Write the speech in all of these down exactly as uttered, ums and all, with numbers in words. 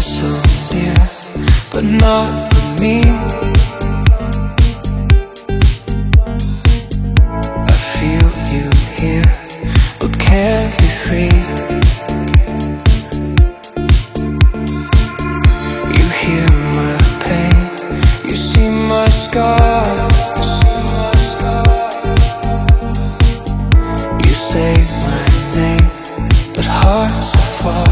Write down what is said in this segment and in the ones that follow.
so near, but not with me. I feel you here, but can't be free. You hear my pain, you see my scars. You say my name, but hearts are far.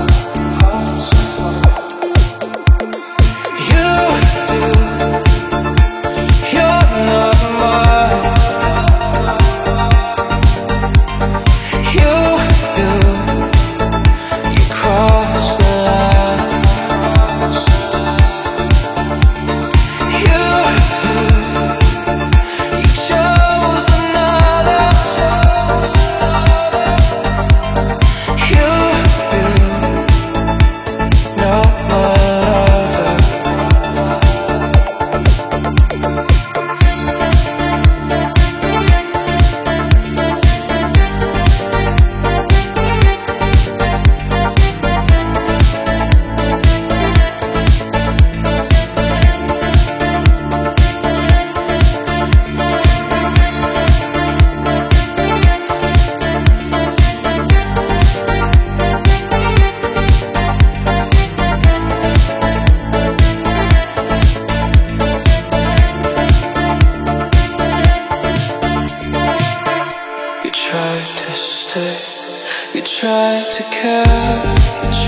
You tried to catch,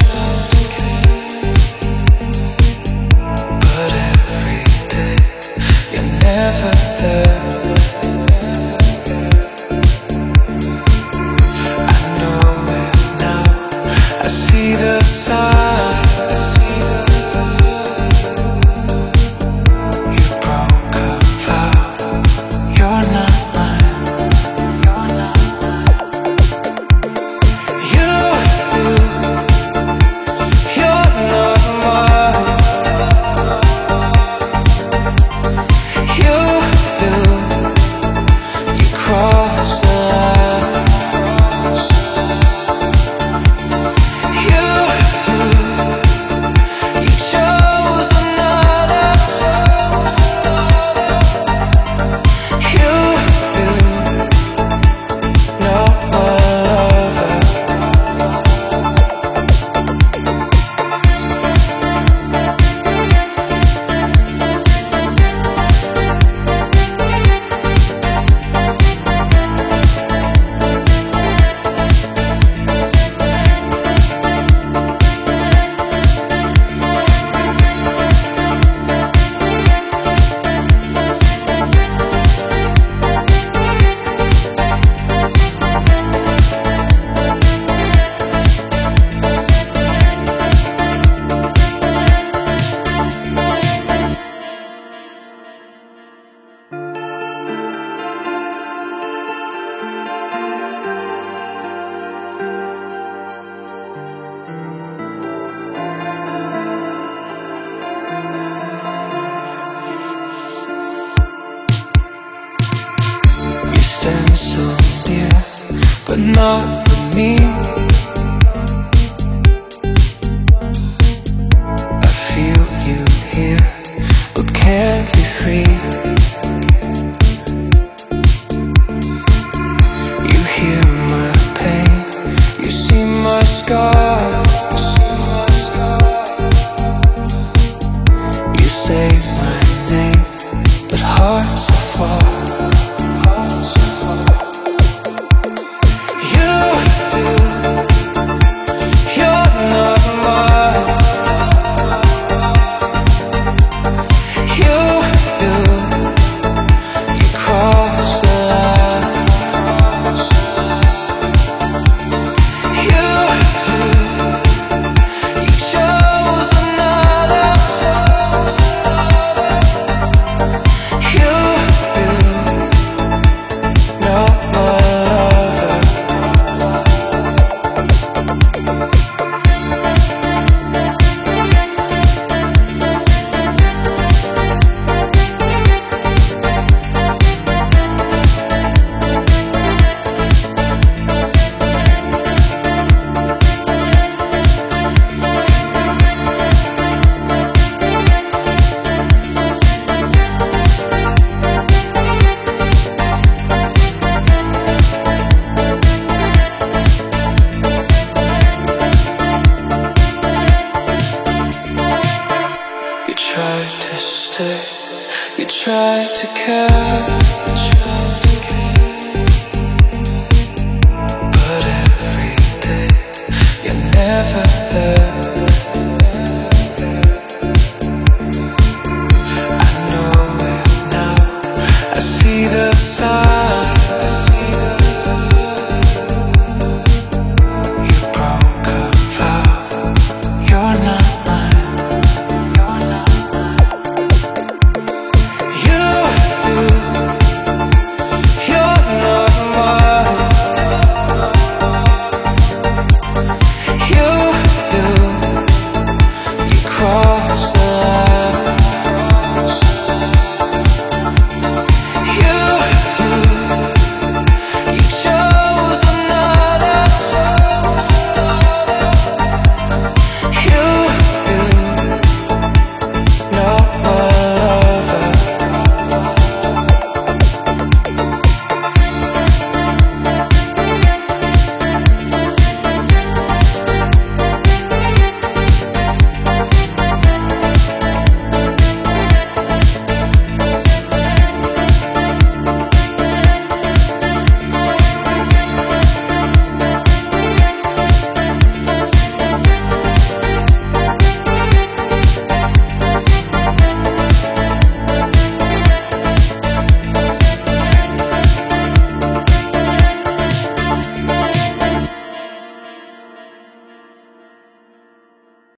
but every day you're never there. I know it now, I see the signs. You broke a vow, you're not so near, but not with me. I feel you here, but can't be free. You hear my pain, you see my scars. You say my name, but hearts are far. try to care, but every day you're never there.